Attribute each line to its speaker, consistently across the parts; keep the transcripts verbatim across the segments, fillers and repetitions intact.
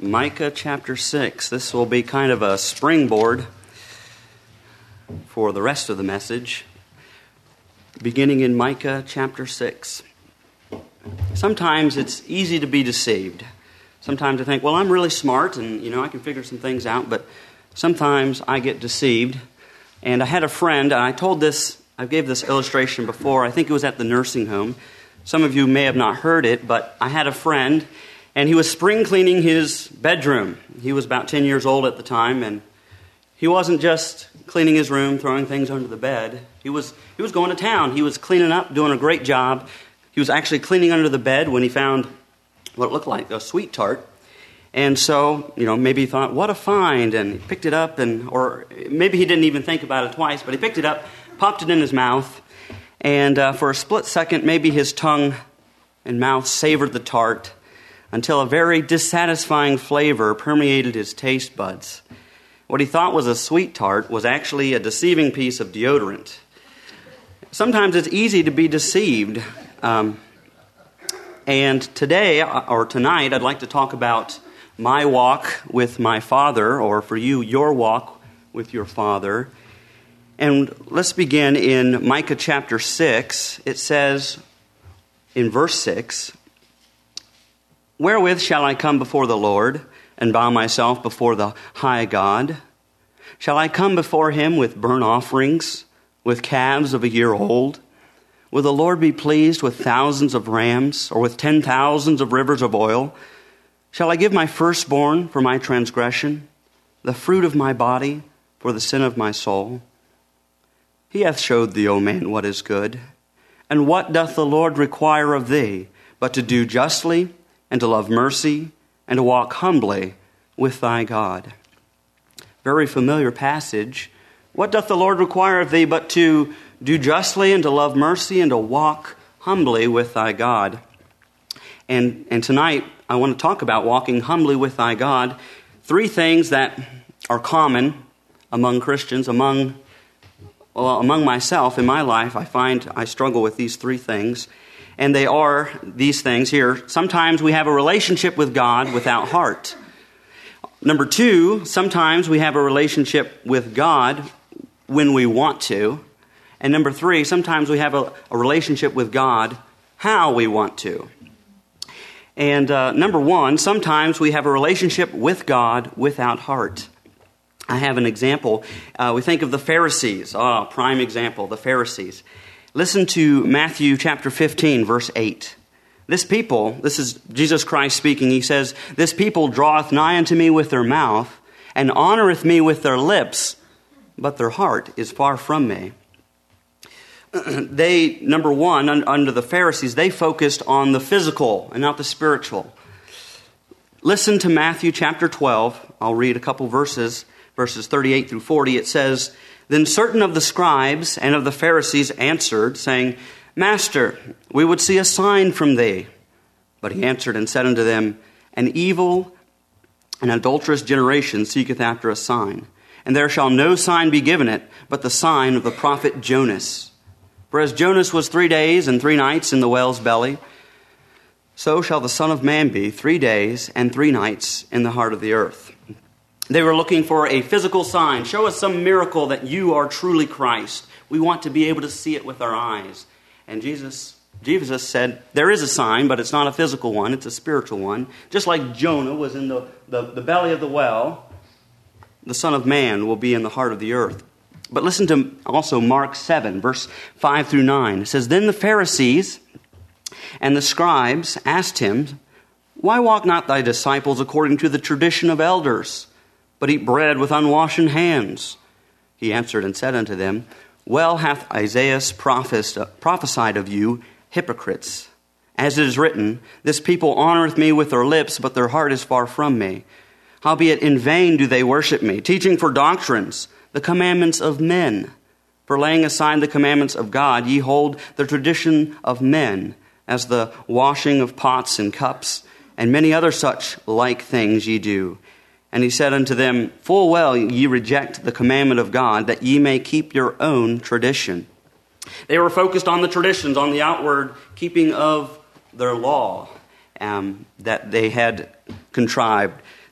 Speaker 1: Micah chapter six. This will be kind of a springboard for the rest of the message, beginning in Micah chapter six. Sometimes it's easy to be deceived. Sometimes I think, well, I'm really smart and, you know, I can figure some things out, but sometimes I get deceived. And I had a friend, and I told this, I gave this illustration before. I think it was at the nursing home. Some of you may have not heard it, but I had a friend, and he was spring cleaning his bedroom. He was about ten years old at the time, and he wasn't just cleaning his room, throwing things under the bed. He was he was going to town. He was cleaning up, doing a great job. He was actually cleaning under the bed when he found what looked like a sweet tart. And so, you know, maybe he thought, what a find, and he picked it up, and or maybe he didn't even think about it twice, but he picked it up, popped it in his mouth, and uh, for a split second, maybe his tongue and mouth savored the tart, until a very dissatisfying flavor permeated his taste buds. What he thought was a sweet tart was actually a deceiving piece of deodorant. Sometimes it's easy to be deceived. Um, and today, or tonight, I'd like to talk about my walk with my Father, or for you, your walk with your Father. And let's begin in Micah chapter six. It says in verse six, "Wherewith shall I come before the Lord, and bow myself before the high God? Shall I come before him with burnt offerings, with calves of a year old? Will the Lord be pleased with thousands of rams, or with ten thousands of rivers of oil? Shall I give my firstborn for my transgression, the fruit of my body for the sin of my soul? He hath showed thee, O man, what is good. And what doth the Lord require of thee, but to do justly, and to love mercy, and to walk humbly with thy God?" Very familiar passage. What doth the Lord require of thee but to do justly, and to love mercy, and to walk humbly with thy God? And, and tonight, I want to talk about walking humbly with thy God. Three things that are common among Christians, among, well, among myself in my life. I find I struggle with these three things. And they are these things here. Sometimes we have a relationship with God without heart. Number two, sometimes we have a relationship with God when we want to. And number three, sometimes we have a, a relationship with God how we want to. And uh, number one, sometimes we have a relationship with God without heart. I have an example. Uh, we think of the Pharisees. Ah, oh, prime example, the Pharisees. Listen to Matthew chapter fifteen, verse eight. This people, this is Jesus Christ speaking, he says, "This people draweth nigh unto me with their mouth, and honoreth me with their lips, but their heart is far from me." They, number one, under the Pharisees, they focused on the physical and not the spiritual. Listen to Matthew chapter twelve. I'll read a couple verses, verses thirty-eight through forty. It says, "Then certain of the scribes and of the Pharisees answered, saying, Master, we would see a sign from thee. But he answered and said unto them, An evil and adulterous generation seeketh after a sign, and there shall no sign be given it, but the sign of the prophet Jonas. For as Jonas was three days and three nights in the whale's belly, so shall the Son of Man be three days and three nights in the heart of the earth." They were looking for a physical sign. Show us some miracle that you are truly Christ. We want to be able to see it with our eyes. And Jesus, Jesus said, there is a sign, but it's not a physical one. It's a spiritual one. Just like Jonah was in the, the, the belly of the whale, the Son of Man will be in the heart of the earth. But listen to also Mark seven, verse five through nine. It says, "Then the Pharisees and the scribes asked him, Why walk not thy disciples according to the tradition of elders, but eat bread with unwashen hands? He answered and said unto them, Well hath Isaiah prophesied of you, hypocrites. As it is written, This people honoreth me with their lips, but their heart is far from me. Howbeit in vain do they worship me, teaching for doctrines the commandments of men. For laying aside the commandments of God, ye hold the tradition of men, as the washing of pots and cups, and many other such like things ye do. And he said unto them, Full well ye reject the commandment of God, that ye may keep your own tradition." They were focused on the traditions, on the outward keeping of their law um, that they had contrived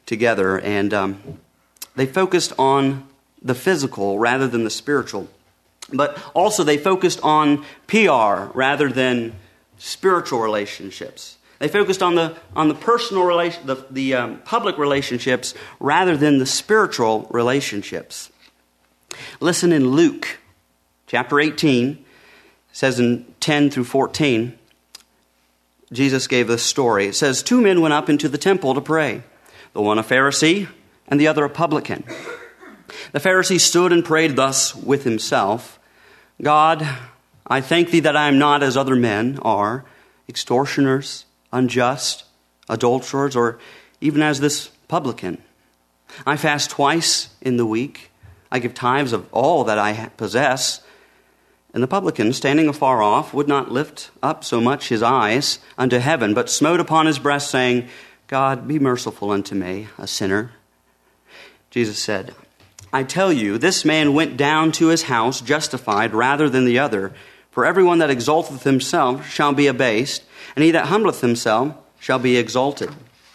Speaker 1: together, and um, they focused on the physical rather than the spiritual. But also they focused on P R rather than spiritual relationships. They focused on the on the personal relation, the the um, public relationships rather than the spiritual relationships. Listen in Luke chapter eighteen, it says in ten through fourteen, Jesus gave this story. It says, two men went up into the temple to pray, the one a Pharisee and the other a publican. The Pharisee stood and prayed thus with himself, God, I thank thee that I am not as other men are, extortioners, unjust, adulterers, or even as this publican. I fast twice in the week. I give tithes of all that I possess. And the publican, standing afar off, would not lift up so much his eyes unto heaven, but smote upon his breast, saying, God, be merciful unto me, a sinner. Jesus said, I tell you, this man went down to his house justified rather than the other. For everyone that exalteth himself shall be abased, and he that humbleth himself shall be exalted.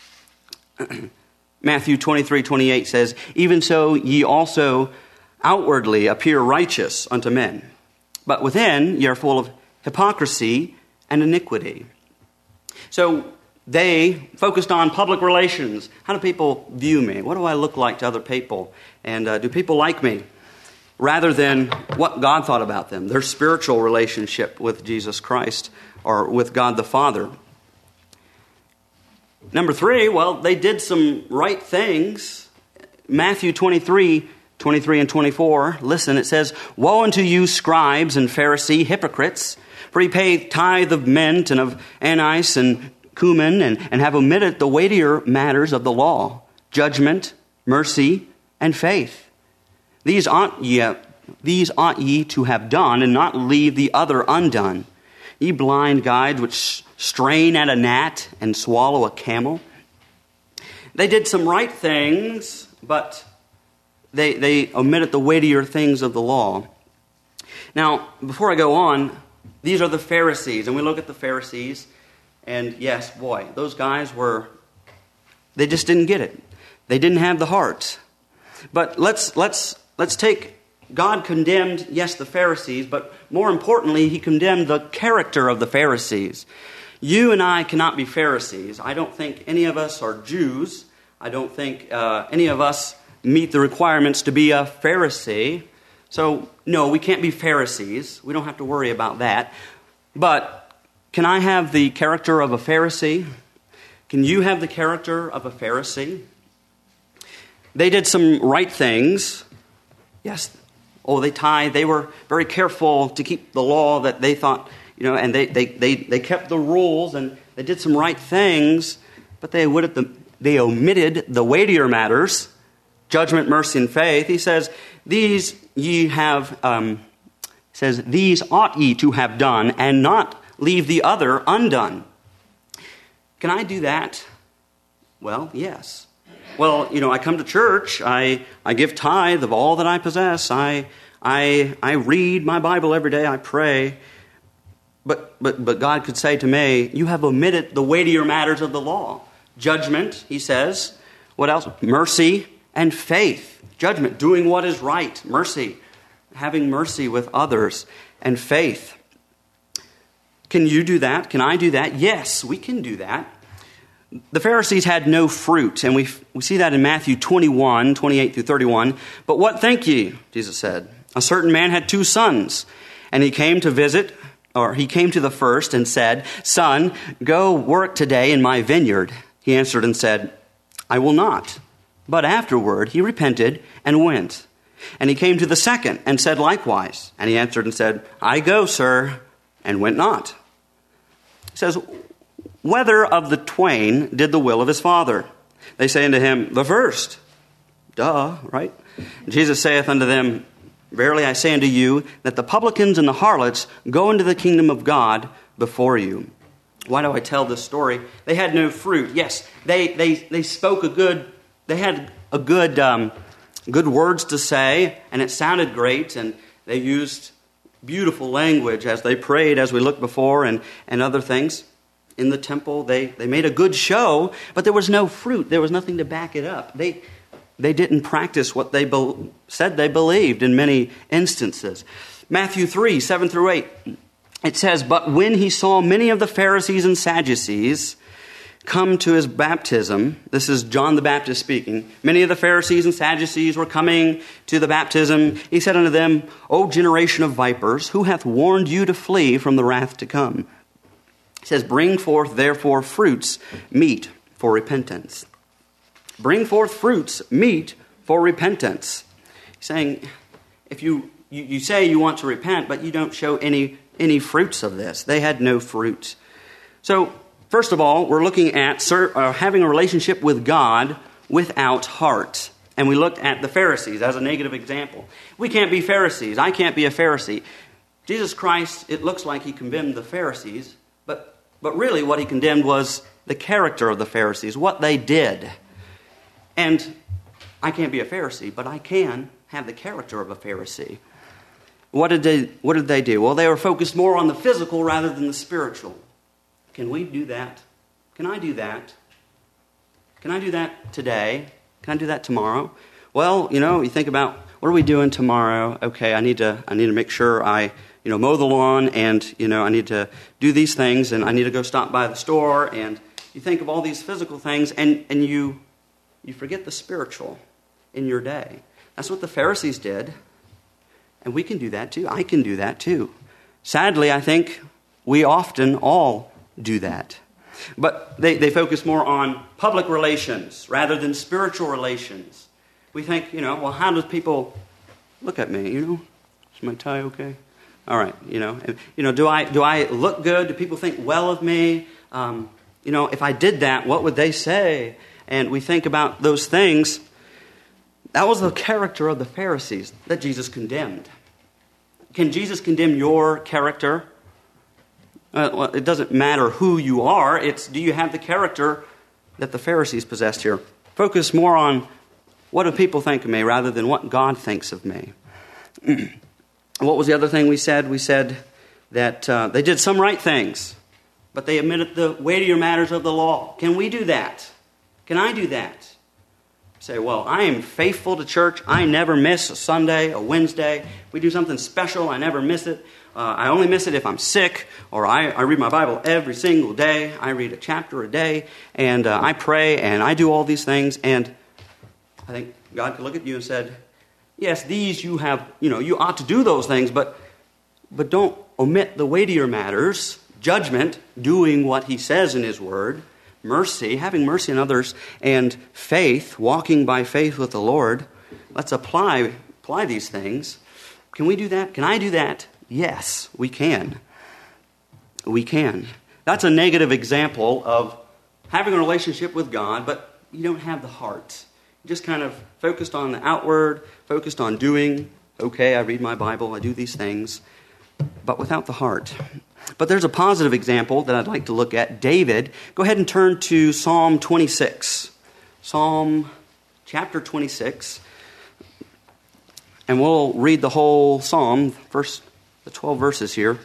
Speaker 1: Matthew twenty-three twenty-eight says, even so ye also outwardly appear righteous unto men, but within ye are full of hypocrisy and iniquity. So they focused on public relations. How do people view me? What do I look like to other people? And uh, do people like me? Rather than what God thought about them, their spiritual relationship with Jesus Christ or with God the Father. Number three, well, they did some right things. Matthew twenty-three, twenty-three and twenty-four, listen, it says, woe unto you, scribes and Pharisee hypocrites, for ye pay tithe of mint and of anise and cumin, and, and have omitted the weightier matters of the law, judgment, mercy, and faith. These ought ye, these ought ye to have done, and not leave the other undone. Ye blind guides which strain at a gnat and swallow a camel. They did some right things, but they, they omitted the weightier things of the law. Now, before I go on, these are the Pharisees, and we look at the Pharisees, and yes, boy, those guys were, they just didn't get it. They didn't have the heart. But let's let's let's take, God condemned, yes, the Pharisees, but more importantly, he condemned the character of the Pharisees. You and I cannot be Pharisees. I don't think any of us are Jews. I don't think uh, any of us meet the requirements to be a Pharisee. So, no, we can't be Pharisees. We don't have to worry about that. But can I have the character of a Pharisee? Can you have the character of a Pharisee? They did some right things. Yes. Oh, they tithe. They were very careful to keep the law that they thought, you know, and they, they, they, they kept the rules and they did some right things, but they would the, they omitted the weightier matters, judgment, mercy, and faith. He says, these ye have, um, says, these ought ye to have done, and not leave the other undone. Can I do that? Well, yes. Well, you know, I come to church, I, I give tithe of all that I possess, I I I read my Bible every day, I pray. But but but God could say to me, you have omitted the weightier matters of the law. Judgment, he says. What else? Mercy and faith. Judgment, doing what is right. Mercy, having mercy with others. And faith. Can you do that? Can I do that? Yes, we can do that. The Pharisees had no fruit, and we we see that in Matthew twenty-one, twenty-eight through thirty-one. But what think ye? Jesus said. A certain man had two sons, and he came to visit, or he came to the first and said, Son, go work today in my vineyard. He answered and said, I will not. But afterward he repented and went. And he came to the second and said likewise. And he answered and said, I go, sir, and went not. He says, whether of the twain did the will of his father? They say unto him, the first. Duh, right? Jesus saith unto them, verily I say unto you, that the publicans and the harlots go into the kingdom of God before you. Why do I tell this story? They had no fruit. Yes, they they they spoke a good, they had a good um, good words to say, and it sounded great, and they used beautiful language as they prayed, as we looked before, and, and other things. in the temple. They, they made a good show, but there was no fruit. There was nothing to back it up. They, they didn't practice what they be, said they believed in many instances. Matthew three, seven through eight, it says, "But when he saw many of the Pharisees and Sadducees come to his baptism," this is John the Baptist speaking, "many of the Pharisees and Sadducees were coming to the baptism. He said unto them, O generation of vipers, who hath warned you to flee from the wrath to come? He says, bring forth therefore fruits, meet for repentance." Bring forth fruits, meet for repentance. He's saying, if you, you, you say you want to repent, but you don't show any, any fruits of this. They had no fruit. So, first of all, we're looking at ser- uh, having a relationship with God without heart. And we looked at the Pharisees as a negative example. We can't be Pharisees. I can't be a Pharisee. Jesus Christ, it looks like he condemned the Pharisees, but, but really what he condemned was the character of the Pharisees, what they did. And I can't be a Pharisee, but I can have the character of a Pharisee. What did they, what did they do? Well, they were focused more on the physical rather than the spiritual. Can we do that? Can I do that? Can I do that today? Can I do that tomorrow? Well, you know, you think about, what are we doing tomorrow? Okay, I need to I need to make sure I, you know, mow the lawn, and, you know, I need to do these things, and I need to go stop by the store, and you think of all these physical things, and, and you you forget the spiritual in your day. That's what the Pharisees did, and we can do that too. I can do that too. Sadly, I think we often all do that. But they, they focus more on public relations rather than spiritual relations. We think, you know, well, how do people look at me? You know, is my tie okay? All right, you know, you know, do I do I look good? Do people think well of me? Um, you know, if I did that, what would they say? And we think about those things. That was the character of the Pharisees that Jesus condemned. Can Jesus condemn your character? Uh, well, it doesn't matter who you are. It's, do you have the character that the Pharisees possessed here? Focus more on what do people think of me rather than what God thinks of me. What was the other thing we said? We said that uh, they did some right things, but they omitted the weightier matters of the law. Can we do that? Can I do that? Say, well, I am faithful to church. I never miss a Sunday, a Wednesday. If we do something special, I never miss it. Uh, I only miss it if I'm sick, or I, I read my Bible every single day. I read a chapter a day, and uh, I pray, and I do all these things. And I think God could look at you and said, yes, these you have, you know, you ought to do those things, but but don't omit the weightier matters, judgment, doing what he says in his word, mercy, having mercy on others, and faith, walking by faith with the Lord. Let's apply apply these things. Can we do that? Can I do that? Yes, we can. We can. That's a negative example of having a relationship with God, but you don't have the heart. You're just kind of focused on the outward, focused on doing, okay, I read my Bible, I do these things, but without the heart. But there's a positive example that I'd like to look at. David, go ahead and turn to Psalm twenty-six. Psalm chapter twenty-six. And we'll read the whole psalm, first the twelve verses here.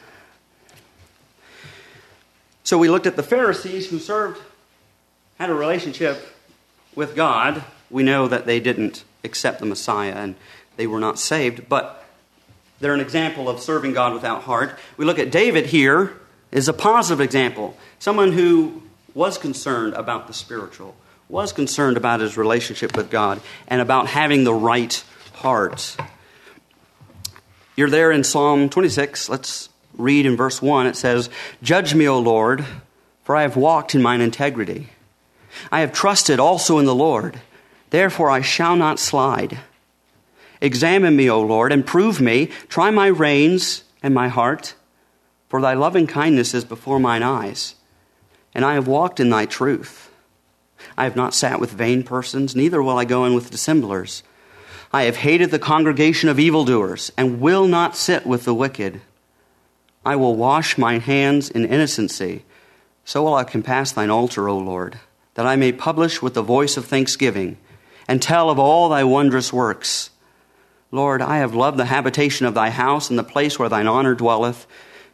Speaker 1: So we looked at the Pharisees who served, had a relationship with God. We know that they didn't accept the Messiah and they were not saved, but they're an example of serving God without heart. We look at David here as a positive example. Someone who was concerned about the spiritual, was concerned about his relationship with God, and about having the right heart. You're there in Psalm twenty-six. Let's read in verse one. It says, "Judge me, O Lord, for I have walked in mine integrity. I have trusted also in the Lord. Therefore I shall not slide. Examine me, O Lord, and prove me. Try my reins and my heart. For thy loving kindness is before mine eyes, and I have walked in thy truth. I have not sat with vain persons, neither will I go in with dissemblers. I have hated the congregation of evildoers, and will not sit with the wicked. I will wash mine hands in innocency. So will I compass thine altar, O Lord, that I may publish with the voice of thanksgiving, and tell of all thy wondrous works. Lord, I have loved the habitation of thy house, and the place where thine honor dwelleth,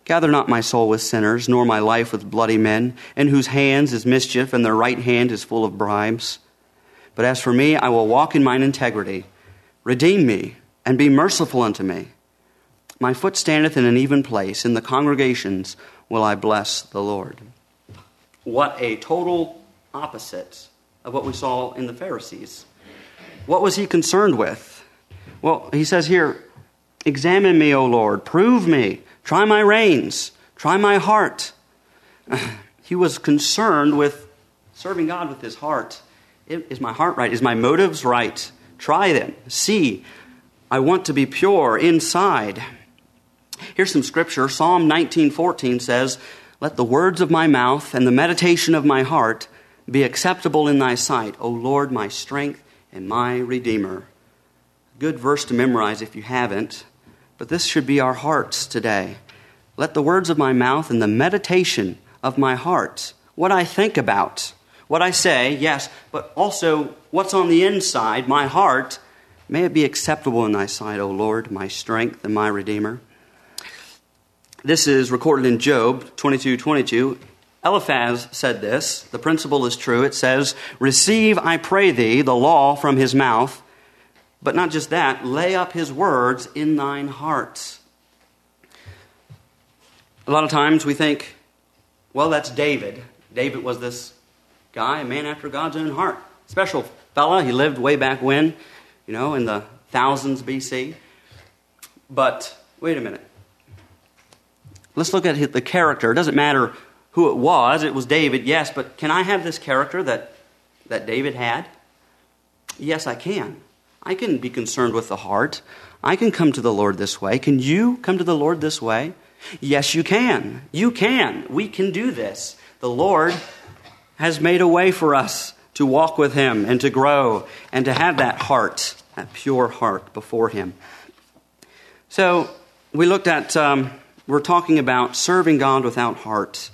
Speaker 1: Gather not my soul with sinners, nor my life with bloody men, in whose hands is mischief, and their right hand is full of bribes. But as for me, I will walk in mine integrity. Redeem me, and be merciful unto me. My foot standeth in an even place. In the congregations will I bless the Lord. What a total opposite of what we saw in the Pharisees. What was he concerned with? Well, he says here, examine me, O Lord, prove me, try my reins, try my heart. He was concerned with serving God with his heart. Is my heart right? Is my motives right? Try them. See, I want to be pure inside. Here's some scripture. Psalm nineteen fourteen says, let the words of my mouth and the meditation of my heart be acceptable in thy sight, O Lord, my strength and my Redeemer. Good verse to memorize if you haven't, but this should be our hearts today. Let the words of my mouth and the meditation of my heart, what I think about, what I say, yes, but also what's on the inside, my heart, may it be acceptable in thy sight, O Lord, my strength and my Redeemer. This is recorded in Job twenty-two twenty-two. Eliphaz said this. The principle is true. It says, receive, I pray thee, the law from his mouth. But not just that, lay up his words in thine heart. A lot of times we think, well, that's David. David was this guy, a man after God's own heart. Special fella. He lived way back when, you know, in the thousands B C. But wait a minute. Let's look at the character. It doesn't matter who it was. It was David, yes, but can I have this character that, that David had? Yes, I can. I can be concerned with the heart. I can come to the Lord this way. Can you come to the Lord this way? Yes, you can. You can. We can do this. The Lord has made a way for us to walk with him and to grow and to have that heart, that pure heart before him. So we looked at, um, we're talking about serving God without heart.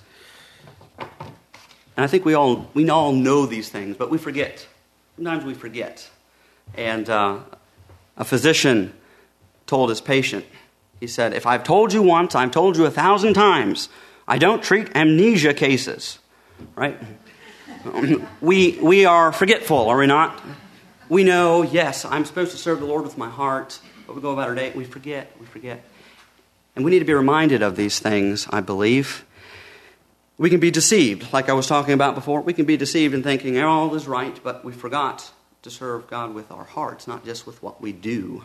Speaker 1: And I think we all we all know these things, but we forget. Sometimes we forget. And uh, a physician told his patient, he said, if I've told you once, I've told you a thousand times, I don't treat amnesia cases. Right? we we are forgetful, are we not? We know, yes, I'm supposed to serve the Lord with my heart, but we go about our day, we forget, we forget. And we need to be reminded of these things, I believe. We can be deceived, like I was talking about before. We can be deceived in thinking all is right, but we forgot to serve God with our hearts, not just with what we do.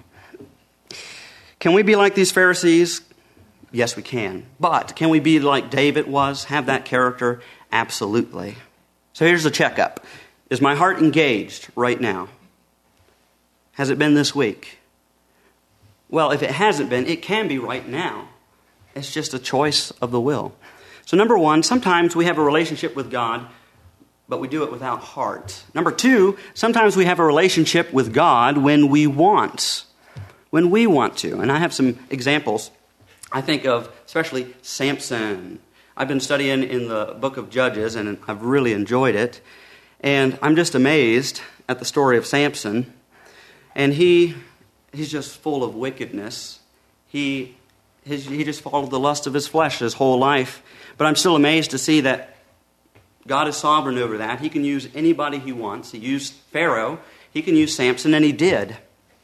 Speaker 1: Can we be like these Pharisees? Yes, we can. But can we be like David was, have that character? Absolutely. So here's the checkup. Is my heart engaged right now? Has it been this week? Well, if it hasn't been, it can be right now. It's just a choice of the will. So number one, sometimes we have a relationship with God, but we do it without heart. Number two, sometimes we have a relationship with God when we want. When we want to. And I have some examples. I think of especially Samson. I've been studying in the book of Judges, and I've really enjoyed it. And I'm just amazed at the story of Samson. And he he's just full of wickedness. He his, he just followed the lust of his flesh his whole life. But I'm still amazed to see that God is sovereign over that. He can use anybody he wants. He used Pharaoh. He can use Samson, and he did.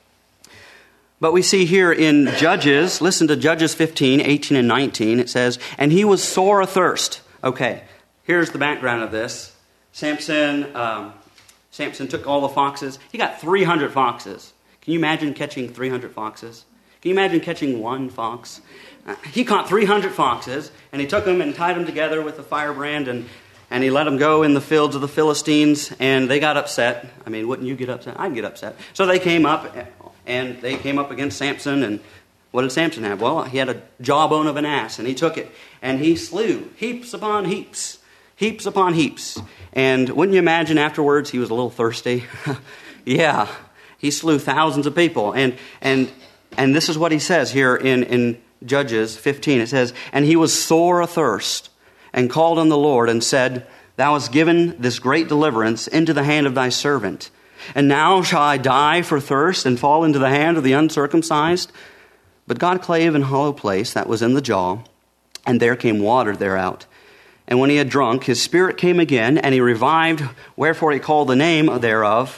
Speaker 1: But we see here in Judges, listen to Judges fifteen, eighteen, and nineteen. It says, and he was sore athirst. Okay, here's the background of this. Samson, um, Samson took all the foxes. He got three hundred foxes. Can you imagine catching three hundred foxes? Can you imagine catching one fox? Uh, he caught three hundred foxes, and he took them and tied them together with a firebrand, and, and he let them go in the fields of the Philistines, and they got upset. I mean, wouldn't you get upset? I'd get upset. So they came up, and they came up against Samson, and what did Samson have? Well, he had a jawbone of an ass, and he took it, and he slew heaps upon heaps, heaps upon heaps. And wouldn't you imagine afterwards he was a little thirsty? Yeah, he slew thousands of people. And and and this is what he says here in, in Judges fifteen. It says, and he was sore athirst, and called on the Lord, and said, thou hast given this great deliverance into the hand of thy servant. And now shall I die for thirst, and fall into the hand of the uncircumcised? But God clave an hollow place that was in the jaw, and there came water thereout. And when he had drunk, his spirit came again, and he revived, wherefore he called the name thereof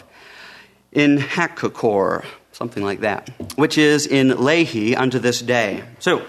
Speaker 1: in Hakkakor, something like that, which is in Lehi unto this day. So,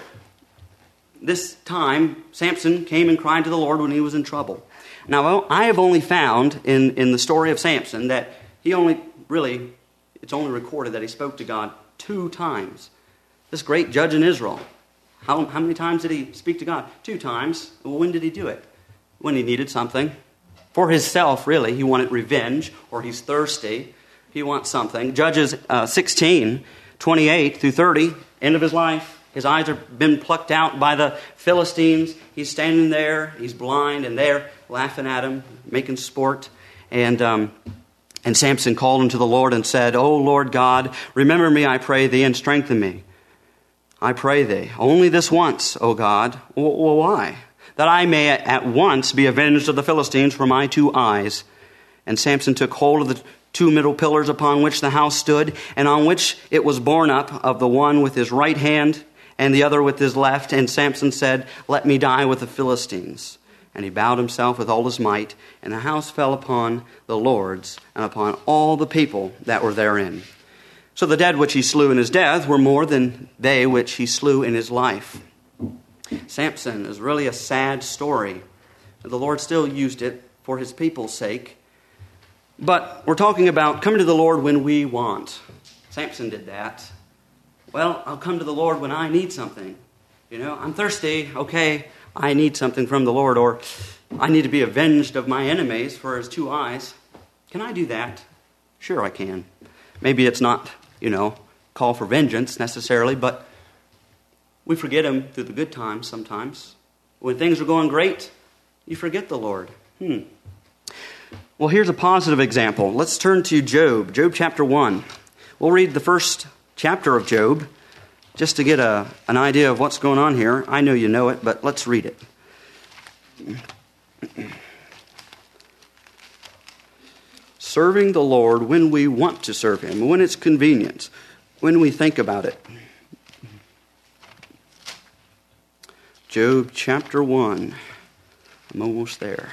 Speaker 1: this time, Samson came and cried to the Lord when he was in trouble. Now, I have only found in, in the story of Samson that he only, really, it's only recorded that he spoke to God two times. This great judge in Israel. How, how many times did he speak to God? Two times. Well, when did he do it? When he needed something. For himself, really. He wanted revenge, or he's thirsty. He wants something. Judges uh, sixteen, twenty-eight through thirty, end of his life. His eyes have been plucked out by the Philistines. He's standing there. He's blind, and they're laughing at him, making sport. And um, and Samson called unto the Lord and said, O Lord God, remember me, I pray thee, and strengthen me. I pray thee, only this once, O God. Well, why? That I may at once be avenged of the Philistines for my two eyes. And Samson took hold of the two middle pillars upon which the house stood, and on which it was borne up, of the one with his right hand, and the other with his left. And Samson said, Let me die with the Philistines. And he bowed himself with all his might, and the house fell upon the lords, and upon all the people that were therein. So the dead which he slew in his death were more than they which he slew in his life. Samson is really a sad story. The Lord still used it for his people's sake. But we're talking about coming to the Lord when we want. Samson did that. Well, I'll come to the Lord when I need something. You know, I'm thirsty. Okay, I need something from the Lord. Or I need to be avenged of my enemies for his two eyes. Can I do that? Sure, I can. Maybe it's not, you know, call for vengeance necessarily, but we forget him through the good times sometimes. When things are going great, you forget the Lord. Hmm. Well, here's a positive example. Let's turn to Job, Job chapter one. We'll read the first chapter of Job just to get a, an idea of what's going on here. I know you know it, but let's read it. Serving the Lord when we want to serve him, when it's convenient, when we think about it. Job chapter one. I'm almost there.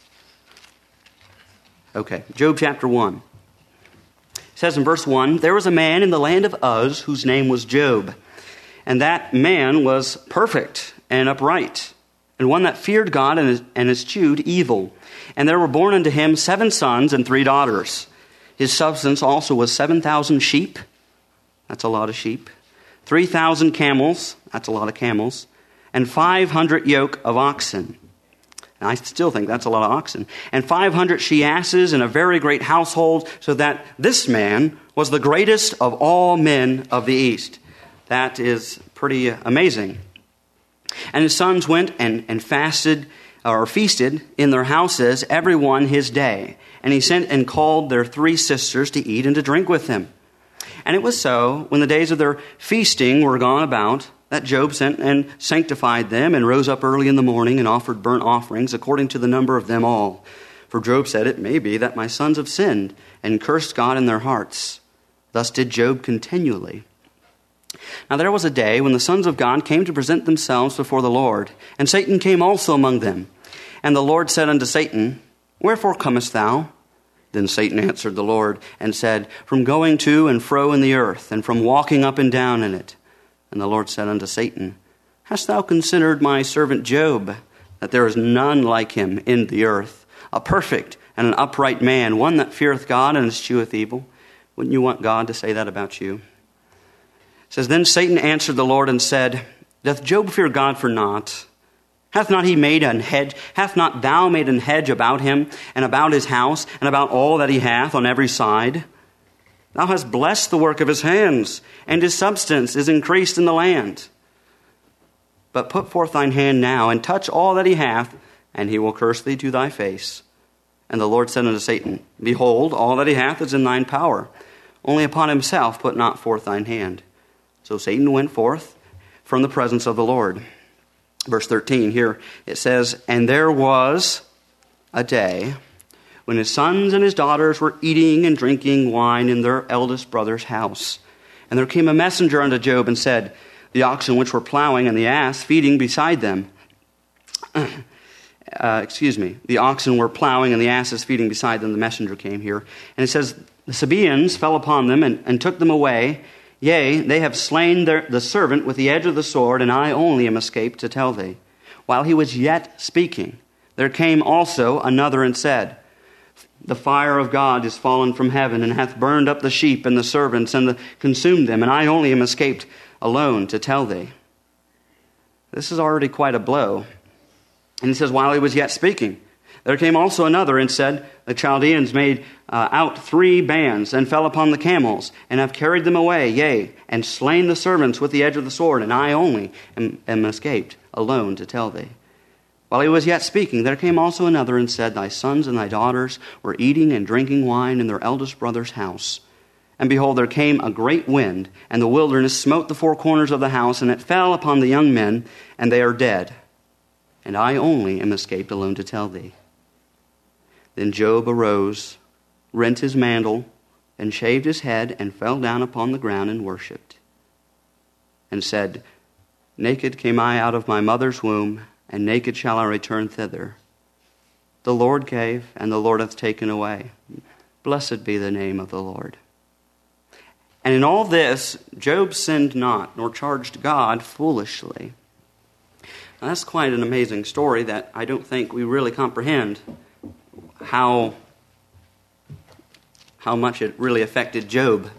Speaker 1: Okay, Job chapter one. It says in verse one, There was a man in the land of Uz whose name was Job. And that man was perfect and upright, and one that feared God and, and eschewed evil. And there were born unto him seven sons and three daughters. His substance also was seven thousand sheep. That's a lot of sheep. Three thousand camels. That's a lot of camels. And five hundred yoke of oxen. And I still think that's a lot of oxen. And five hundred she-asses, and a very great household, so that this man was the greatest of all men of the East. That is pretty amazing. And his sons went and, and fasted, or feasted in their houses, every one his day. And he sent and called their three sisters to eat and to drink with him. And it was so, when the days of their feasting were gone about, that Job sent and sanctified them, and rose up early in the morning, and offered burnt offerings according to the number of them all. For Job said, It may be that my sons have sinned, and cursed God in their hearts. Thus did Job continually. Now there was a day when the sons of God came to present themselves before the Lord, and Satan came also among them. And the Lord said unto Satan, Wherefore comest thou? Then Satan answered the Lord, and said, From going to and fro in the earth, and from walking up and down in it. And the Lord said unto Satan, Hast thou considered my servant Job, that there is none like him in the earth, a perfect and an upright man, one that feareth God and escheweth evil? Wouldn't you want God to say that about you? It says, Then Satan answered the Lord and said, Doth Job fear God for naught? Hath not he made an hedge? Hath not thou made an hedge about him, and about his house, and about all that he hath on every side? Thou hast blessed the work of his hands, and his substance is increased in the land. But put forth thine hand now, and touch all that he hath, and he will curse thee to thy face. And the Lord said unto Satan, Behold, all that he hath is in thine power. Only upon himself put not forth thine hand. So Satan went forth from the presence of the Lord. Verse thirteen, here it says, And there was a day when his sons and his daughters were eating and drinking wine in their eldest brother's house. And there came a messenger unto Job and said, The oxen which were plowing and the ass feeding beside them, uh, excuse me, the oxen were plowing and the asses feeding beside them. The messenger came here. And it says, the Sabaeans fell upon them and, and took them away. Yea, they have slain their, the servant with the edge of the sword, and I only am escaped to tell thee. While he was yet speaking, there came also another and said, the fire of God is fallen from heaven, and hath burned up the sheep and the servants, and the, consumed them, and I only am escaped alone to tell thee. This is already quite a blow. And he says, while he was yet speaking, there came also another and said, the Chaldeans made uh, out three bands, and fell upon the camels, and have carried them away, yea, and slain the servants with the edge of the sword, and I only am, am escaped alone to tell thee. While he was yet speaking, there came also another and said, thy sons and thy daughters were eating and drinking wine in their eldest brother's house. And behold, there came a great wind, and the wilderness smote the four corners of the house, and it fell upon the young men, and they are dead. And I only am escaped alone to tell thee. Then Job arose, rent his mantle, and shaved his head, and fell down upon the ground and worshipped, and said, naked came I out of my mother's womb, and naked shall I return thither. The Lord gave, and the Lord hath taken away. Blessed be the name of the Lord. And in all this, Job sinned not, nor charged God foolishly. Now, that's quite an amazing story that I don't think we really comprehend how, how much it really affected Job.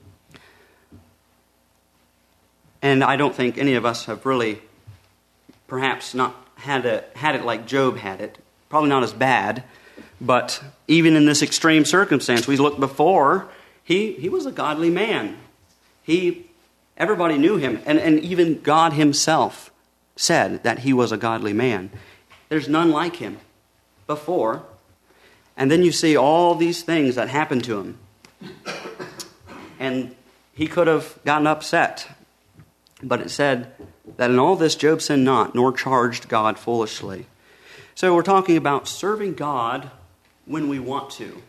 Speaker 1: And I don't think any of us have really perhaps not had, a, had it like Job had it. Probably not as bad. But even in this extreme circumstance, we look before, he, he was a godly man. He, everybody knew him. And, and even God himself said that he was a godly man. There's none like him before. And then you see all these things that happened to him. And he could have gotten upset. But it said that in all this Job sinned not, nor charged God foolishly. So we're talking about serving God when we want to.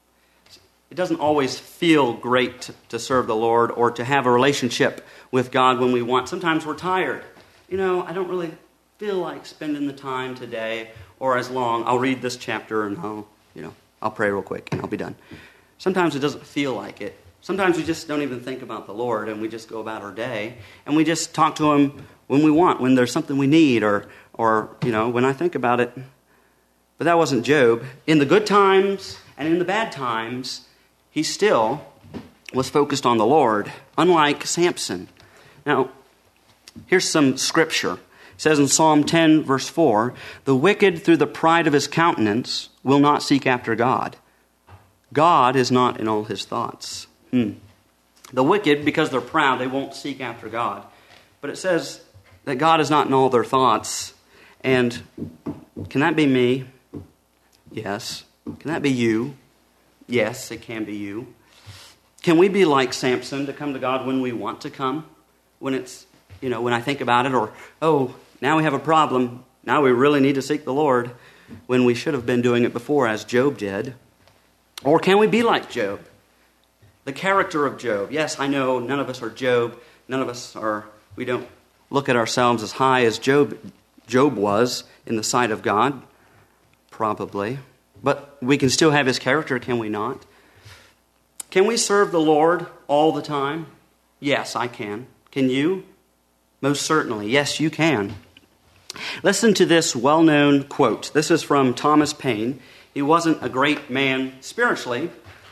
Speaker 1: It doesn't always feel great to, to serve the Lord or to have a relationship with God when we want. Sometimes we're tired. You know, I don't really feel like spending the time today or as long. I'll read this chapter and I'll, you know, I'll pray real quick and I'll be done. Sometimes it doesn't feel like it. Sometimes we just don't even think about the Lord and we just go about our day and we just talk to Him when we want, when there's something we need or, or you know, when I think about it. But that wasn't Job. In the good times and in the bad times, he still was focused on the Lord, unlike Samson. Now, here's some scripture. It says in Psalm ten, verse four, the wicked through the pride of his countenance will not seek after God. God is not in all his thoughts. Hmm. The wicked, because they're proud, they won't seek after God. But it says that God is not in all their thoughts. And can that be me? Yes. Can that be you? Yes, it can be you. Can we be like Samson to come to God when we want to come? When it's, you know, when I think about it, or, oh, now we have a problem. Now we really need to seek the Lord when we should have been doing it before, as Job did. Or can we be like Job? The character of Job. Yes, I know none of us are Job. None of us are, we don't look at ourselves as high as Job, Job was in the sight of God. Probably. But we can still have his character, can we not? Can we serve the Lord all the time? Yes, I can. Can you? Most certainly. Yes, you can. Listen to this well-known quote. This is from Thomas Paine. He wasn't a great man spiritually,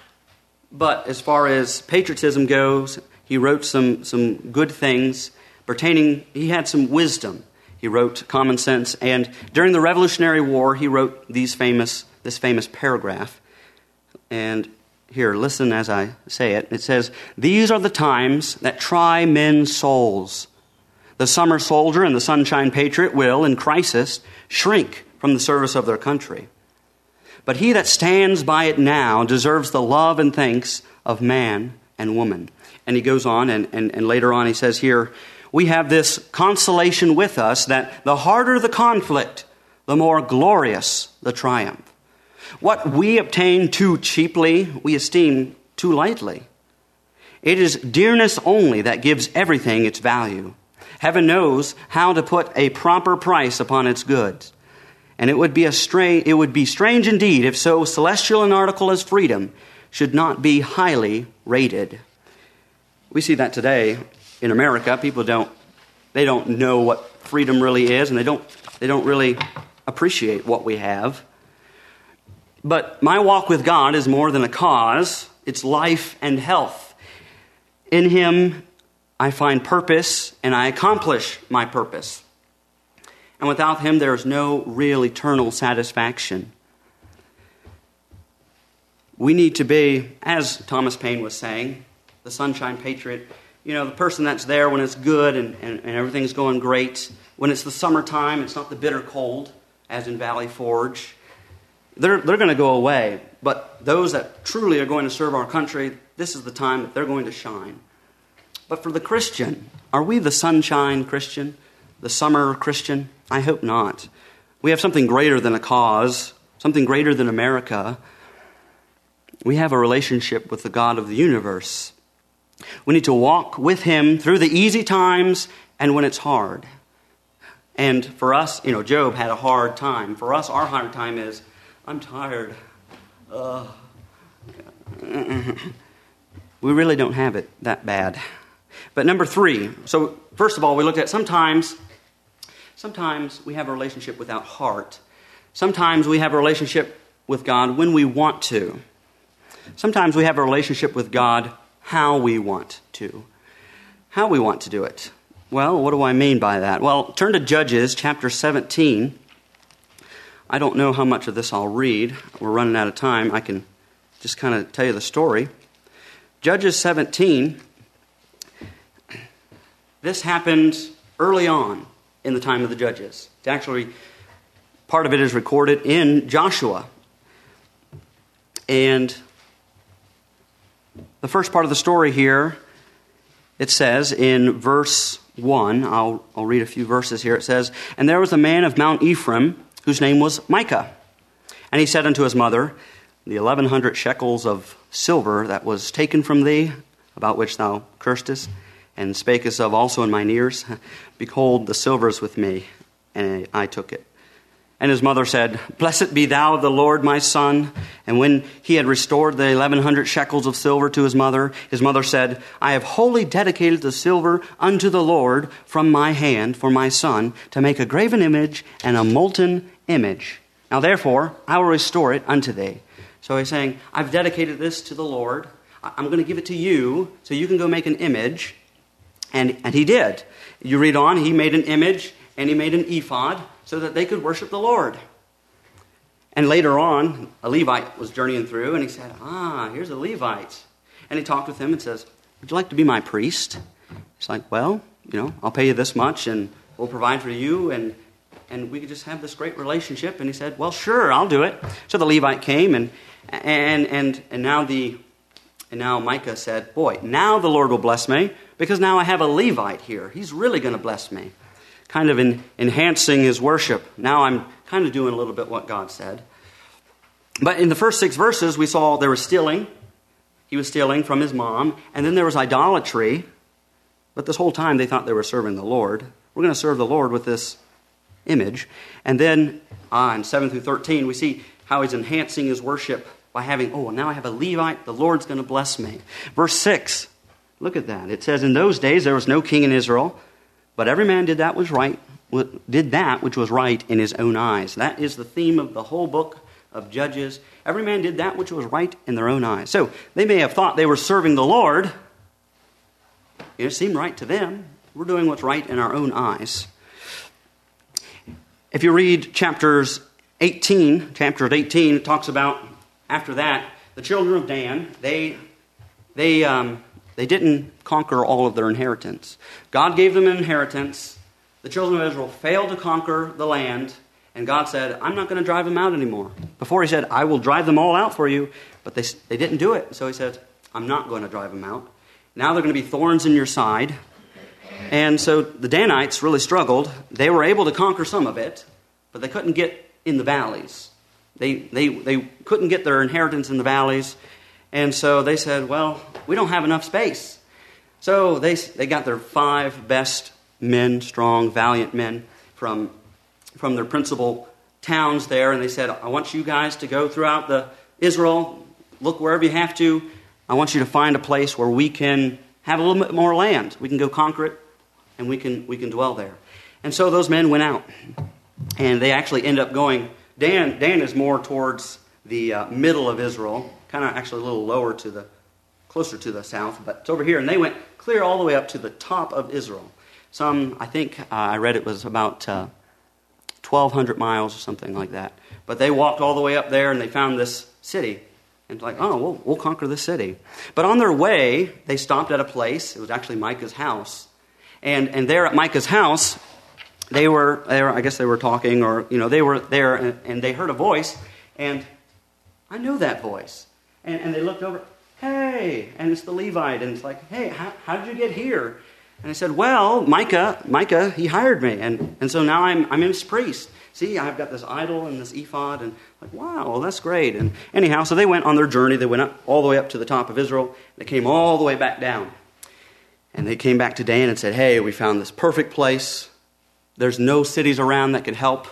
Speaker 1: but as far as patriotism goes, he wrote some, some good things pertaining, he had some wisdom. He wrote Common Sense, and during the Revolutionary War, he wrote these famous, this famous paragraph. And here, listen as I say it. It says, these are the times that try men's souls. The summer soldier and the sunshine patriot will, in crisis, shrink from the service of their country. But he that stands by it now deserves the love and thanks of man and woman. And he goes on, and, and, and later on he says here, we have this consolation with us that the harder the conflict, the more glorious the triumph. What we obtain too cheaply, we esteem too lightly. It is dearness only that gives everything its value. Heaven knows how to put a proper price upon its goods. And it would be a strange, it would be strange indeed if so celestial an article as freedom should not be highly rated. We see that today in America. People don't, they don't know what freedom really is, and they don't, they don't really appreciate what we have. But my walk with God is more than a cause. It's life and health. In Him, I find purpose, and I accomplish my purpose. And without Him, there is no real eternal satisfaction. We need to be, as Thomas Paine was saying, the sunshine patriot, you know, the person that's there when it's good and, and, and everything's going great. When it's the summertime, it's not the bitter cold, as in Valley Forge. They're, they're going to go away. But those that truly are going to serve our country, this is the time that they're going to shine. But for the Christian, are we the sunshine Christian? The summer Christian? I hope not. We have something greater than a cause, something greater than America. We have a relationship with the God of the universe. We need to walk with Him through the easy times and when it's hard. And for us, you know, Job had a hard time. For us, our hard time is, I'm tired. Uh, we really don't have it that bad. But number three, so first of all, we looked at sometimes, sometimes we have a relationship without heart. Sometimes we have a relationship with God when we want to. Sometimes we have a relationship with God how we want to. How we want to do it. Well, what do I mean by that? Well, turn to Judges chapter seventeen. I don't know how much of this I'll read. We're running out of time. I can just kind of tell you the story. Judges seventeen. This happened early on in the time of the Judges. It's actually, part of it is recorded in Joshua. And the first part of the story here, it says in verse one, I'll, I'll read a few verses here. It says, "And there was a man of Mount Ephraim, whose name was Micah. And he said unto his mother, The eleven hundred shekels of silver that was taken from thee, about which thou cursedest, and spakest of also in mine ears, behold, the silver is with me, and I took it. And his mother said, Blessed be thou the Lord, my son. And when he had restored the eleven hundred shekels of silver to his mother, his mother said, I have wholly dedicated the silver unto the Lord from my hand for my son, to make a graven image and a molten image. Now therefore, I will restore it unto thee. So he's saying, I've dedicated this to the Lord. I'm going to give it to you so you can go make an image. And, and he did. You read on, he made an image and he made an ephod so that they could worship the Lord. And later on, a Levite was journeying through and he said, ah, here's a Levite. And he talked with him and says, would you like to be my priest? He's like, well, you know, I'll pay you this much and we'll provide for you and and we could just have this great relationship. And he said, well, sure, I'll do it. So the Levite came and and and and now the and now Micah said, boy, now the Lord will bless me because now I have a Levite here. He's really going to bless me. Kind of in, enhancing his worship. Now I'm kind of doing a little bit what God said. But in the first six verses, we saw there was stealing. He was stealing from his mom. And then there was idolatry. But this whole time they thought they were serving the Lord. We're going to serve the Lord with this image. And then ah, in seven through thirteen, we see how he's enhancing his worship by having, oh, now I have a Levite. The Lord's going to bless me. Verse six, look at that. It says, in those days there was no king in Israel, but every man did that was right, did that which was right in his own eyes. That is the theme of the whole book of Judges. Every man did that which was right in their own eyes. So they may have thought they were serving the Lord. It seemed right to them. We're doing what's right in our own eyes. If you read chapters eighteen, chapter eighteen, it talks about, after that, the children of Dan, they they um, they didn't conquer all of their inheritance. God gave them an inheritance. The children of Israel failed to conquer the land, and God said, I'm not going to drive them out anymore. Before he said, I will drive them all out for you, but they they didn't do it. So he said, I'm not going to drive them out. Now they're going to be thorns in your side. And so the Danites really struggled. They were able to conquer some of it, but they couldn't get in the valleys. They they they couldn't get their inheritance in the valleys. And so they said, well, we don't have enough space. So they they got their five best men, strong, valiant men from, from their principal towns there, and they said, I want you guys to go throughout the Israel, look wherever you have to. I want you to find a place where we can have a little bit more land. We can go conquer it, and we can we can dwell there. And so those men went out, and they actually end up going. Dan Dan is more towards the uh, middle of Israel, kind of actually a little lower to the, closer to the south, but it's over here. And they went clear all the way up to the top of Israel. Some, I think uh, I read it was about uh, twelve hundred miles or something like that. But they walked all the way up there, and they found this city. And it's like, oh, we'll, we'll conquer this city. But on their way, they stopped at a place. It was actually Micah's house. And and there at Micah's house, they were, they were I guess they were talking, or, you know, they were there, and, and they heard a voice. And I know that voice. And, and they looked over, hey, and it's the Levite. And it's like, hey, how, how did you get here? And I said, well, Micah, Micah, he hired me. And, and so now I'm, I'm his priest. See, I've got this idol and this ephod, and like, wow, well, that's great. And anyhow, so they went on their journey. They went up all the way up to the top of Israel. They came all the way back down. And they came back to Dan and said, hey, we found this perfect place. There's no cities around that could help.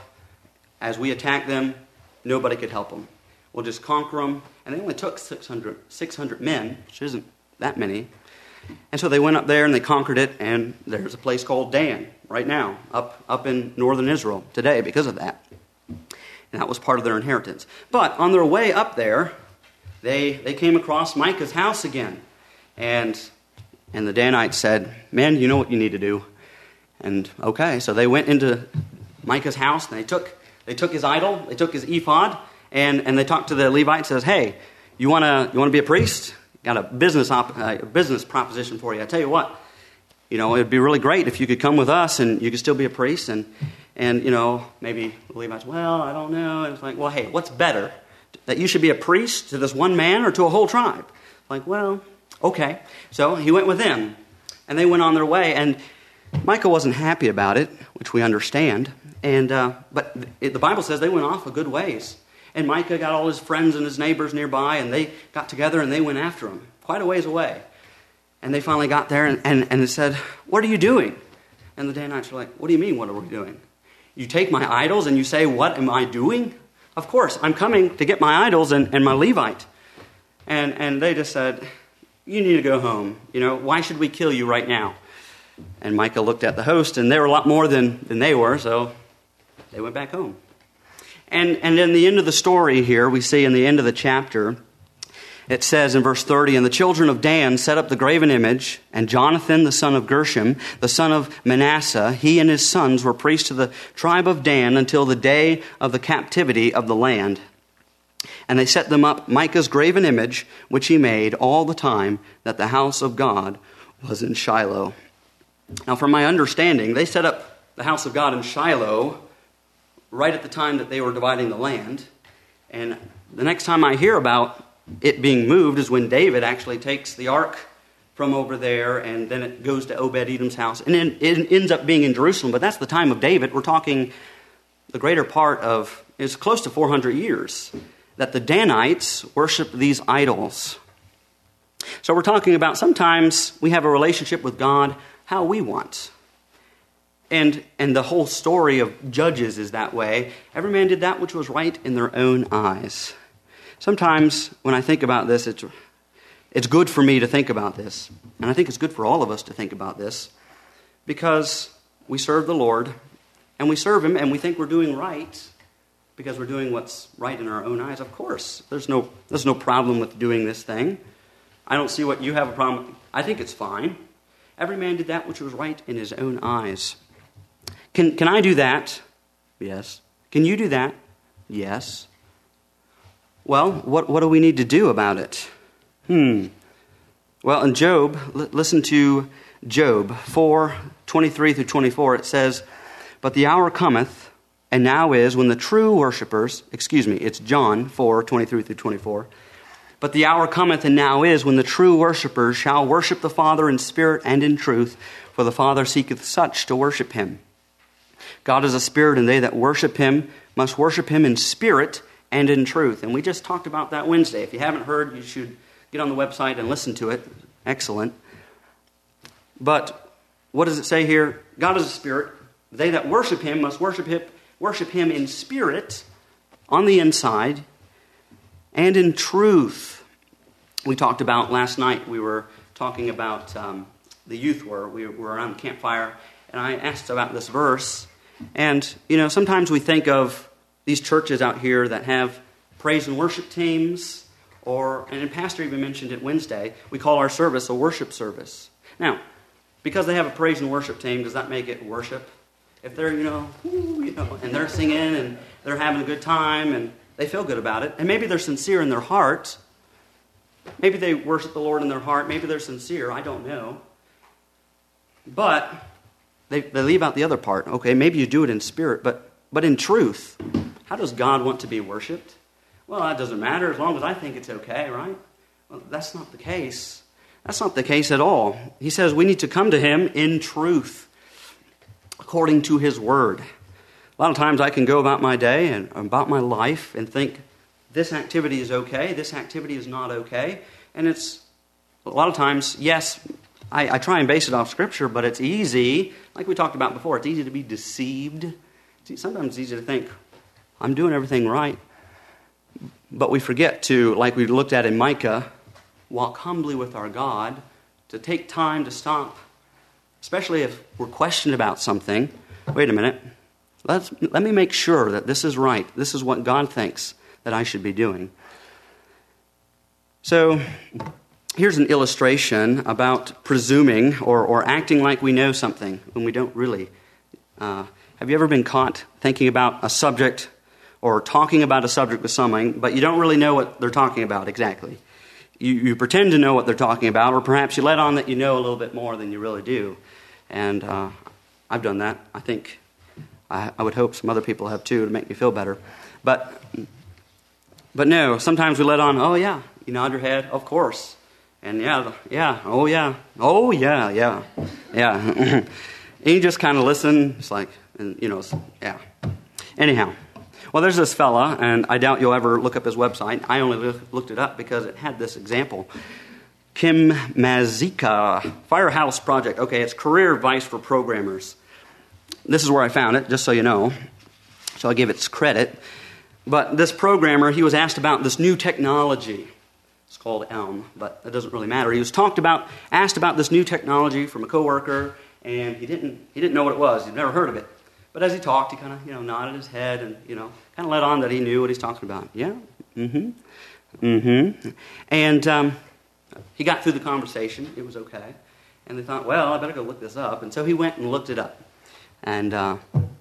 Speaker 1: As we attack them, nobody could help them. We'll just conquer them. And they only took six hundred, six hundred men, which isn't that many. And so they went up there and they conquered it, and there's a place called Dan right now, up, up in northern Israel today because of that. And that was part of their inheritance. But on their way up there, they they came across Micah's house again. And and the Danites said, man, you know what you need to do. And okay, so they went into Micah's house, and they took they took his idol, they took his ephod, and, and they talked to the Levite and says, hey, you want to you want to be a priest? Got a business op- uh, business proposition for you. I tell you what, you know, it'd be really great if you could come with us and you could still be a priest. And, and you know, maybe the Levites, well, I don't know. And it's like, well, hey, what's better? That you should be a priest to this one man or to a whole tribe? Like, well, okay. So he went with them, and they went on their way. And Micah wasn't happy about it, which we understand. And uh, but it, the Bible says they went off a good ways. And Micah got all his friends and his neighbors nearby, and they got together and they went after him, quite a ways away. And they finally got there, and, and, and they said, what are you doing? And the Danites were like, what do you mean, what are we doing? You take my idols and you say, what am I doing? Of course, I'm coming to get my idols and, and my Levite. And, and they just said, you need to go home. You know, why should we kill you right now? And Micah looked at the host, and they were a lot more than, than they were, so they went back home. And and in the end of the story here, we see in the end of the chapter, it says in verse thirty, and the children of Dan set up the graven image, and Jonathan, the son of Gershom, the son of Manasseh, he and his sons were priests to the tribe of Dan until the day of the captivity of the land. And they set them up Micah's graven image, which he made all the time that the house of God was in Shiloh. Now, from my understanding, they set up the house of God in Shiloh right at the time that they were dividing the land. And the next time I hear about it being moved is when David actually takes the ark from over there, and then it goes to Obed-Edom's house. And then it ends up being in Jerusalem, but that's the time of David. We're talking the greater part of, it's close to four hundred years, that the Danites worship these idols. So we're talking about sometimes we have a relationship with God how we want. And and the whole story of Judges is that way. Every man did that which was right in their own eyes. Sometimes when I think about this, it's it's good for me to think about this. And I think it's good for all of us to think about this. Because we serve the Lord, and we serve Him, and we think we're doing right because we're doing what's right in our own eyes. Of course, there's no there's no problem with doing this thing. I don't see what you have a problem with. I think it's fine. Every man did that which was right in his own eyes. Can can I do that? Yes. Can you do that? Yes. Well, what, what do we need to do about it? Hmm. Well, in Job, l- listen to Job four, twenty-three through twenty-four. It says, but the hour cometh, and now is, when the true worshipers, excuse me, it's John four, twenty-three through twenty-four. But the hour cometh, and now is, when the true worshipers shall worship the Father in spirit and in truth, for the Father seeketh such to worship Him. God is a spirit, and they that worship Him must worship Him in spirit and in truth. And we just talked about that Wednesday. If you haven't heard, you should get on the website and listen to it. Excellent. But what does it say here? God is a spirit. They that worship Him must worship Him worship him in spirit, on the inside, and in truth. We talked about last night, we were talking about, um, the youth were, we were around the campfire, and I asked about this verse. And, you know, sometimes we think of these churches out here that have praise and worship teams, or, and the pastor even mentioned it Wednesday, we call our service a worship service. Now, because they have a praise and worship team, does that make it worship? If they're, you know, whoo, you know, and they're singing and they're having a good time and they feel good about it, and maybe they're sincere in their heart, maybe they worship the Lord in their heart, maybe they're sincere, I don't know. But they, they leave out the other part. Okay, maybe you do it in spirit, but, but in truth, how does God want to be worshiped? Well, that doesn't matter as long as I think it's okay, right? Well, that's not the case. That's not the case at all. He says we need to come to him in truth, according to his word. A lot of times I can go about my day and about my life and think this activity is okay, this activity is not okay. And it's, a lot of times, yes, I, I try and base it off Scripture, but it's easy, like we talked about before, it's easy to be deceived. Sometimes it's easy to think, I'm doing everything right. But we forget to, like we looked at in Micah, walk humbly with our God, to take time to stop, especially if we're questioned about something. Wait a minute. Let's, let me make sure that this is right. This is what God thinks that I should be doing. So here's an illustration about presuming or, or acting like we know something when we don't really. Uh, have you ever been caught thinking about a subject or talking about a subject with someone, but you don't really know what they're talking about exactly? You, you pretend to know what they're talking about, or perhaps you let on that you know a little bit more than you really do. And uh, I've done that. I think I, I would hope some other people have too, to make me feel better. But but no, sometimes we let on, oh yeah, you nod your head, of course. And yeah, yeah, oh yeah, oh yeah, yeah, yeah. And you just kind of listen. It's like, and, you know, yeah. Anyhow. Well, there's this fella, and I doubt you'll ever look up his website. I only looked it up because it had this example. Kim Mazika, Firehouse Project. Okay, it's career advice for programmers. This is where I found it, just so you know. So I'll give it credit. But this programmer, he was asked about this new technology. It's called Elm, but it doesn't really matter. He was talked about, asked about this new technology from a coworker, and he didn't, he didn't know what it was. He'd never heard of it. But as he talked, he kind of, you know, nodded his head and, you know, kind of let on that he knew what he's talking about. Yeah, mm-hmm, mm-hmm. And um, he got through the conversation. It was okay. And they thought, well, I better go look this up. And so he went and looked it up. And uh,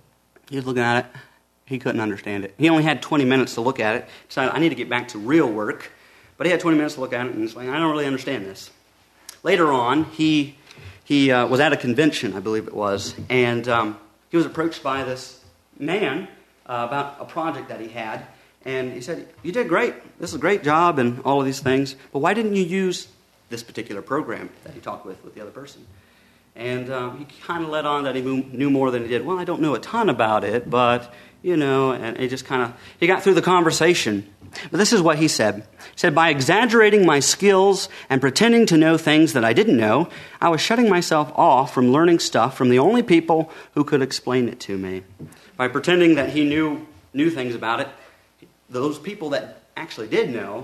Speaker 1: he was looking at it. He couldn't understand it. He only had twenty minutes to look at it. He decided, I need to get back to real work. But he had twenty minutes to look at it, and he's like, I don't really understand this. Later on, he he uh, was at a convention, I believe it was, and um, he was approached by this man uh, about a project that he had, and he said, you did great. This is a great job and all of these things, but why didn't you use this particular program that he talked with with the other person? And um, he kind of let on that he knew more than he did. Well, I don't know a ton about it, but, you know, and he just kind of, he got through the conversation. But this is what he said. He said, by exaggerating my skills and pretending to know things that I didn't know, I was shutting myself off from learning stuff from the only people who could explain it to me. By pretending that he knew knew things about it, those people that actually did know,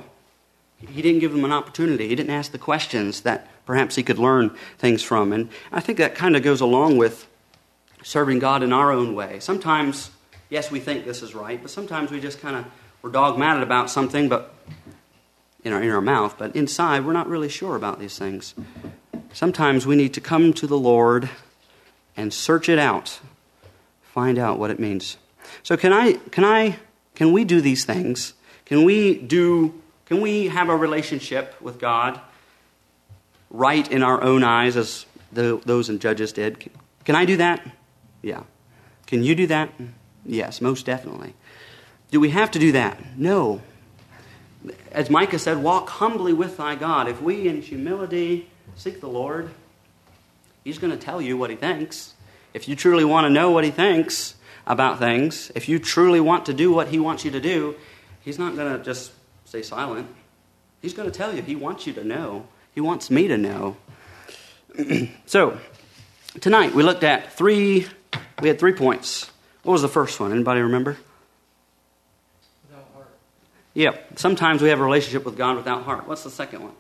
Speaker 1: he didn't give them an opportunity. He didn't ask the questions that perhaps he could learn things from. And I think that kind of goes along with serving God in our own way. Sometimes, yes, we think this is right, but sometimes we just kind of, we're dogmatic about something, but in our, in our mouth, but inside we're not really sure about these things. Sometimes we need to come to the Lord and search it out, find out what it means. So can I, can I, can we do these things? Can we do, can we have a relationship with God right in our own eyes as the, those in Judges did? Can I do that? Yeah. Can you do that? Yes, most definitely. Do we have to do that? No. As Micah said, walk humbly with thy God. If we in humility seek the Lord, he's going to tell you what he thinks. If you truly want to know what he thinks about things, if you truly want to do what he wants you to do, he's not going to just stay silent. He's going to tell you. He wants you to know. He wants me to know. So, tonight we looked at three, we had three points. What was the first one? Anybody remember?
Speaker 2: Without heart.
Speaker 1: Yeah, sometimes we have a relationship with God without heart. What's the second one?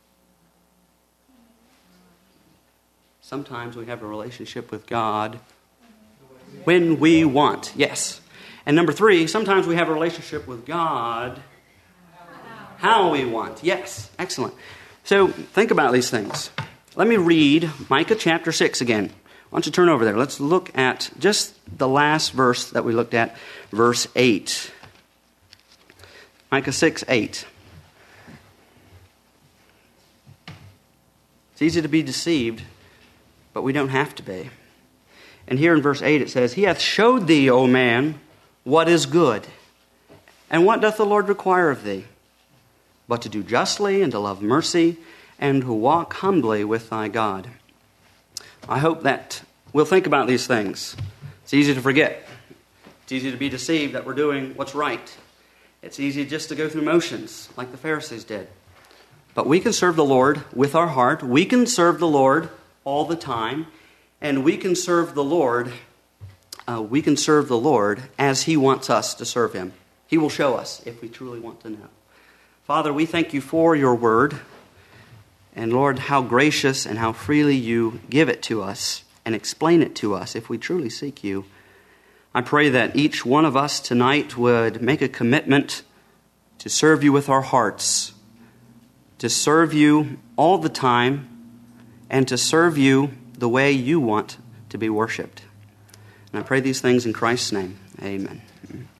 Speaker 1: Sometimes we have a relationship with God when we want. Yes. And number three, sometimes we have a relationship with God how we want. Yes. Excellent. So think about these things. Let me read Micah chapter six again. Why don't you turn over there? Let's look at just the last verse that we looked at, verse eight. Micah six, eight. It's easy to be deceived, but we don't have to be. And here in verse eight it says, He hath showed thee, O man, what is good. And what doth the Lord require of thee? But to do justly, and to love mercy, and to walk humbly with thy God. I hope that we'll think about these things. It's easy to forget. It's easy to be deceived that we're doing what's right. It's easy just to go through motions like the Pharisees did. But we can serve the Lord with our heart. We can serve the Lord all the time. And we can serve the Lord, uh, we can serve the Lord as He wants us to serve Him. He will show us if we truly want to know. Father, we thank You for Your word. And Lord, how gracious and how freely You give it to us and explain it to us if we truly seek You. I pray that each one of us tonight would make a commitment to serve You with our hearts, to serve You all the time, and to serve You the way You want to be worshipped. And I pray these things in Christ's name. Amen.